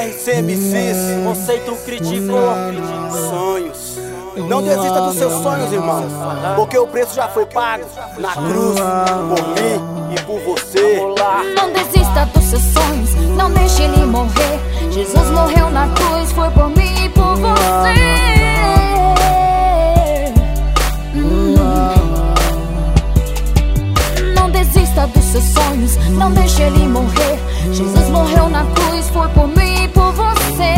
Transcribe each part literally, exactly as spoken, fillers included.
R C M Cs, Conceito criticou sonhos. Não desista dos seus sonhos, irmão, porque o preço já foi pago na cruz, por mim e por você. Não desista dos seus sonhos, não deixe ele morrer. Jesus morreu na cruz, foi por mim e por você. hum. Não desista dos seus sonhos, não deixe ele morrer. Jesus morreu na cruz, foi por mim e por você.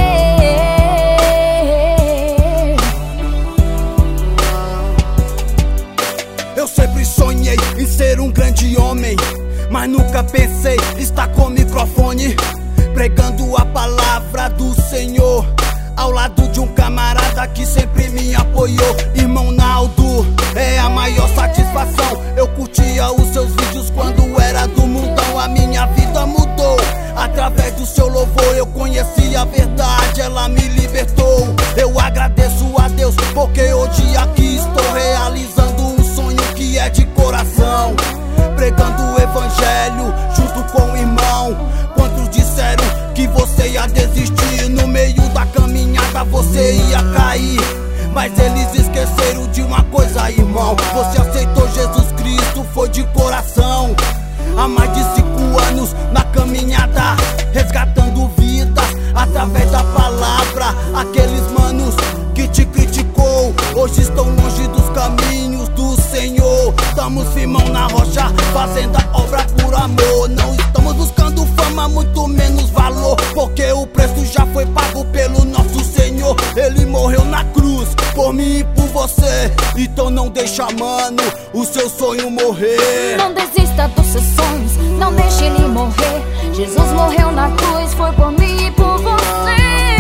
Eu sempre sonhei em ser um grande homem, mas nunca pensei estar com o microfone pregando a palavra do Senhor, ao lado de um camarada que sempre me apoiou. Irmão Naldo, é a maior satisfação. Eu curtia os seus vídeos quando era do mundão. A minha vida mudou, através do seu louvor eu conheci a verdade, ela me libertou. Eu agradeço a Deus porque hoje aqui estou realizando um sonho que é de coração, pregando o evangelho junto com o irmão. Quantos disseram que você ia desistir, no meio da caminhada você ia cair, mas eles esqueceram de uma coisa, irmão. Você aceitou Jesus Cristo, foi de coração. Há mais de cinco anos na caminhada, resgatando vidas através da palavra. Aqueles manos que te criticou, hoje estão longe dos caminhos do Senhor. Estamos firmão na rocha, fazendo a obra por amor. Não estamos buscando fama, muito menos valor, porque o preço já foi pago pelo nosso Senhor. Ele morreu na cruz, por mim e por você. Então não deixa, mano, o seu sonho morrer. Não desista dos seus sonhos, não deixe ele morrer. Jesus morreu na cruz, foi por mim e por você.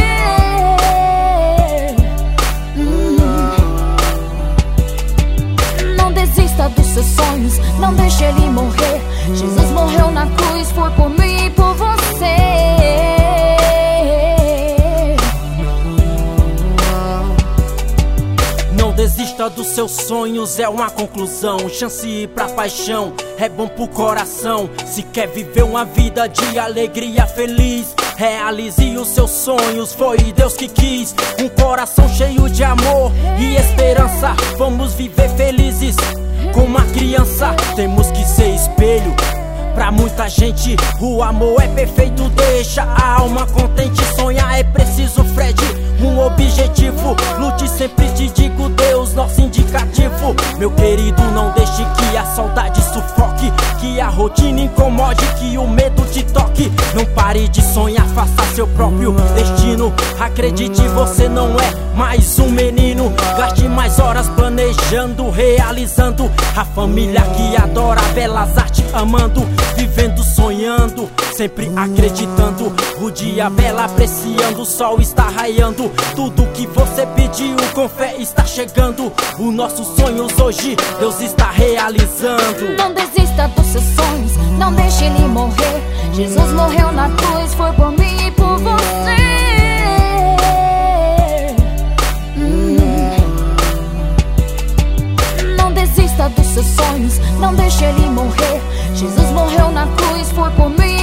hum. Não desista dos seus sonhos, não deixe ele morrer. Jesus morreu na cruz, foi por mim e por você. Não desista dos seus sonhos, é uma conclusão. Chance pra paixão, é bom pro coração. Se quer viver uma vida de alegria feliz, realize os seus sonhos, foi Deus que quis. Um coração cheio de amor e esperança, vamos viver felizes como uma criança. Temos que ser espelho pra muita gente, o amor é perfeito, deixa a alma contente. Sonhar é preciso, Fred, um objetivo. Lute sempre, te digo, Deus, nosso indicativo. Meu querido, não deixe que a saudade sufoque, que a rotina incomode, que o medo te toque. Não pare de sonhar, faça seu próprio destino. Acredite, você não é mais um menino. Gaste mais horas planejando, realizando. A família que adora belas artes, amando, vivendo, sonhando, sempre acreditando. O dia bela apreciando, o sol está raiando. Tudo que você pediu com fé está chegando. Os nossos sonhos hoje Deus está realizando. Não desista dos seus sonhos, não deixe ele morrer. Jesus morreu na cruz, foi por mim e por você. hum. Não desista dos seus sonhos, não deixe ele morrer. Jesus morreu na cruz, foi por mim